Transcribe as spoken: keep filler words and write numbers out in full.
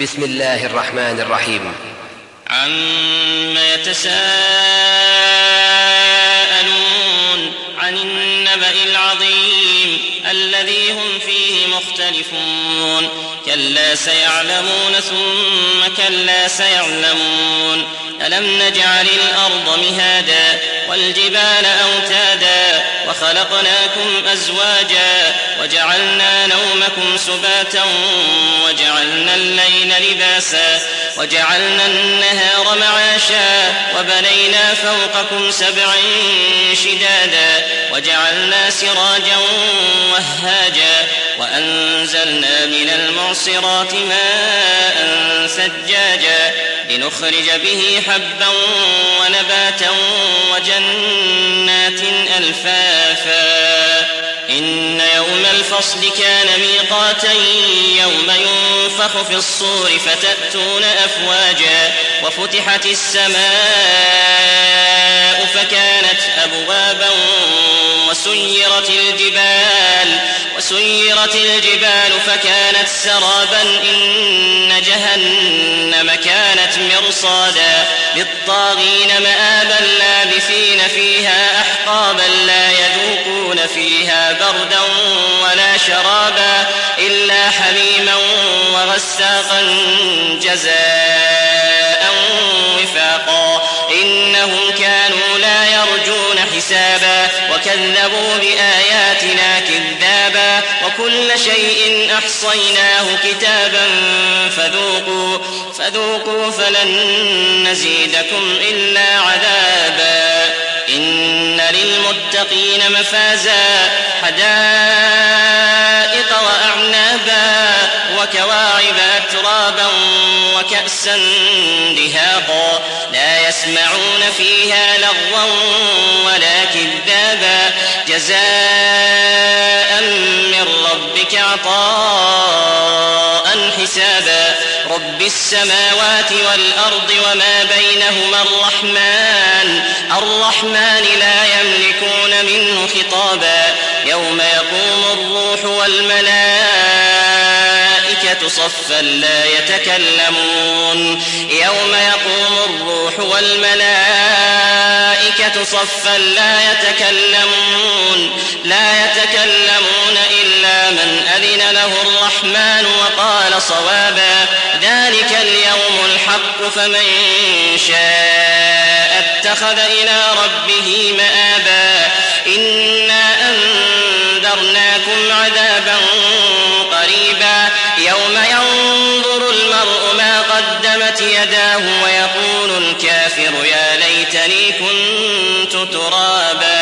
بسم الله الرحمن الرحيم. عما يتساءلون عن النبأ العظيم الذي هم فيه مختلفون كلا سيعلمون ثم كلا سيعلمون ألم نجعل الأرض مهادا والجبال أوتادا وخلقناكم أزواجا وجعلنا نومكم سباتا وجعلنا الليل لباسا وجعلنا النهار معاشا وبنينا فوقكم سبعا شدادا وجعلنا سراجا وهاجا وأنزلنا من المعصرات ماء ثجاجا لنخرج به حبا ونباتا وجنات ألفافا إن يوم الفصل كان ميقاتا يوم ينفخ في الصور فتأتون أفواجا وفتحت السماء فكانت أبوابا وسيرت الجبال وسيرت الجبال فكانت سرابا إن جهنم كانت مرصادا للطاغين مآبا لابثين فيها أحقابا لا يذوقون فيها بردا ولا شرابا إلا حميما وغساقا جزاء وفاقا إنهم كانوا لا يرجون حسابا وكذبوا بآياتنا كذابا وكل شيء أحصيناه كتابا فذوقوا, فذوقوا فلن نزيدكم إلا عذابا إن للمتقين مفازا حدائق وأعنابا وكواعب أترابا وكأسا دهاقا لا يسمعون فيها لغوا ولا كذابا جزاء من ربك عطاء حسابا رب السماوات والأرض وما بينهما الرحمن الرحمن لا يملكون منه خطابا يوم يقوم الروح والملائكة صفا لا يتكلمون يوم يقوم الروح والملائكة صفا لا يتكلمون لا يتكلمون إلا من أذن له الرحمن وقال صوابا ذلك اليوم الحق فمن شاء اتخذ إلى ربه مآبا إنا أنذرناكم عذابا قريبا يوم ينظر المرء ما قدمت يداه ويقول الكافر يا ليتني كنت ترابا.